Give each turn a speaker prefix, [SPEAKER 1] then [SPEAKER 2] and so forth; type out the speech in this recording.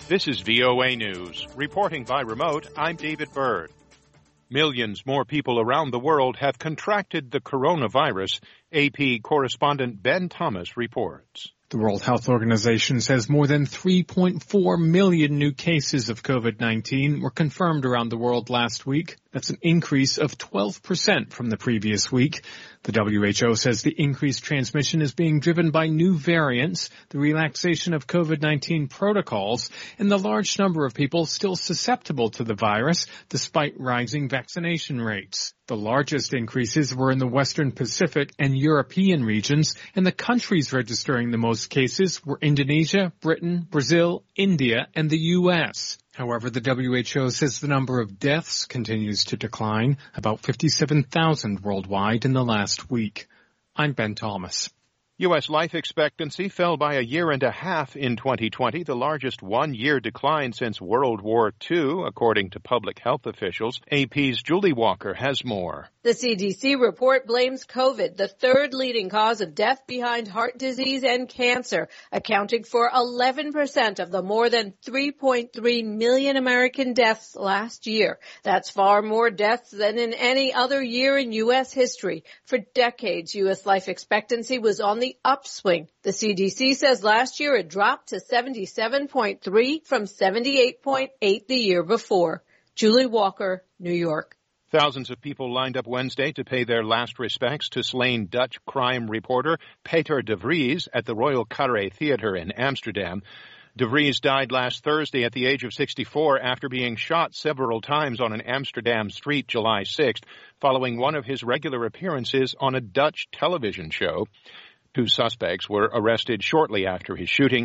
[SPEAKER 1] This is VOA News. Reporting by remote, I'm David Byrd. Millions more people around the world have contracted the coronavirus, AP correspondent Ben Thomas reports.
[SPEAKER 2] The World Health Organization says more than 3.4 million new cases of COVID-19 were confirmed around the world last week. That's an increase of 12% from the previous week. The WHO says the increased transmission is being driven by new variants, the relaxation of COVID-19 protocols, and the large number of people still susceptible to the virus despite rising vaccination rates. The largest increases were in the Western Pacific and European regions, and the countries registering the most cases were Indonesia, Britain, Brazil, India, and the U.S. However, the WHO says the number of deaths continues to decline, about 57,000 worldwide in the last week. I'm Ben Thomas.
[SPEAKER 1] U.S. life expectancy fell by a year and a half in 2020, the largest one-year decline since World War II, according to public health officials. AP's Julie Walker has more.
[SPEAKER 3] The CDC report blames COVID, the third leading cause of death behind heart disease and cancer, accounting for 11% of the more than 3.3 million American deaths last year. That's far more deaths than in any other year in U.S. history. For decades, U.S. life expectancy was on the upswing. The CDC says last year it dropped to 77.3 from 78.8 the year before. Julie Walker, New York.
[SPEAKER 1] Thousands of people lined up Wednesday to pay their last respects to slain Dutch crime reporter Peter de Vries at the Royal Carré Theatre in Amsterdam. De Vries died last Thursday at the age of 64 after being shot several times on an Amsterdam street July 6th, following one of his regular appearances on a Dutch television show. Two suspects were arrested shortly after his shooting.